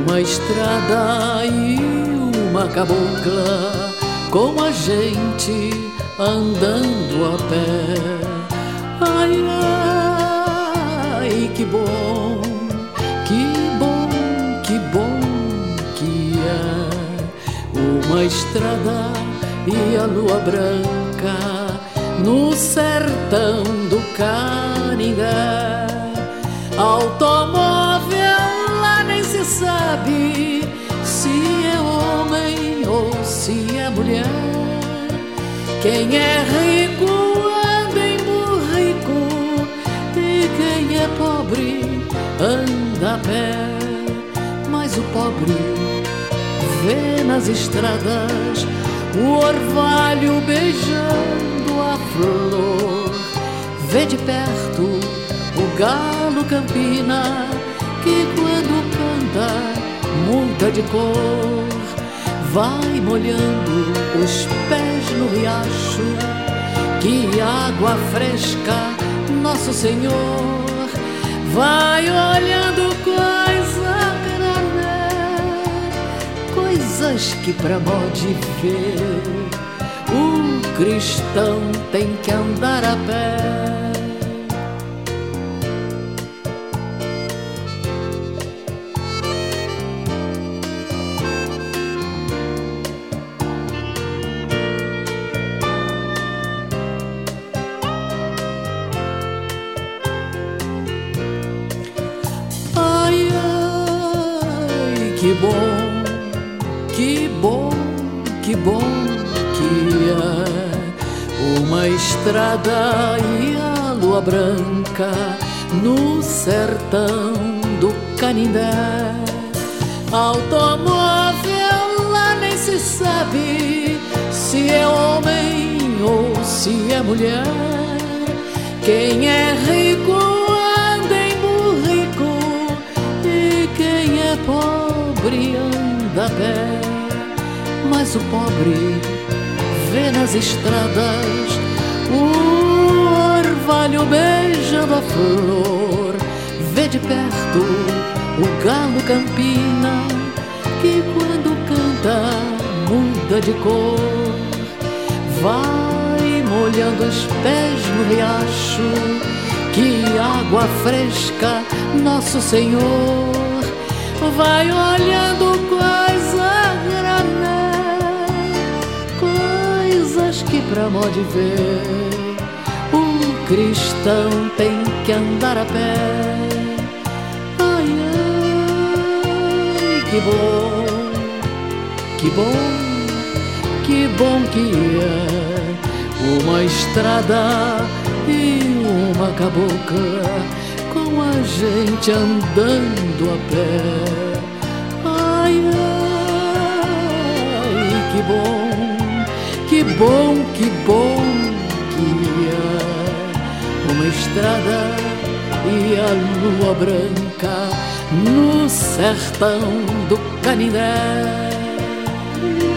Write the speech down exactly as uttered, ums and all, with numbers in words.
Uma estrada e uma cabocla com a gente andando a pé. Ai, ai, que bom, que bom, que bom que é uma estrada e a lua branca no sertão do Canindé. Automóvel lá nem se sabe se é homem ou se é mulher. Quem é rico anda em burrico e quem é pobre anda a pé. Mas o pobre vê nas estradas o orvalho beijando a flor, vê de perto o galo campina que quando canta muda de cor. Vai molhando os pés no riacho, que água fresca, Nosso Senhor. Vai olhando coisa grané, coisas que pra modo de ver o cristão tem que andar a pé. Que bom, que bom, que bom que é uma estrada e a lua branca no sertão do Canindé. Automóvel lá nem se sabe se é homem ou se é mulher. Quem é rico anda em burrico e quem é pobre anda a pé. Mas o pobre vê nas estradas o orvalho beijando a flor, vê de perto o galo campina que quando canta muda de cor. Vai molhando os pés no riacho, que água fresca, Nosso Senhor. Vai olhando coisa grané, coisas que pra modo de ver o cristão tem que andar a pé. Ai, ai, que bom, que bom, que bom que é uma estrada e uma cabocla com a gente andando a pé. Ai, ai, que bom, que bom, que bom que é uma estrada e a lua branca no sertão do Canindé.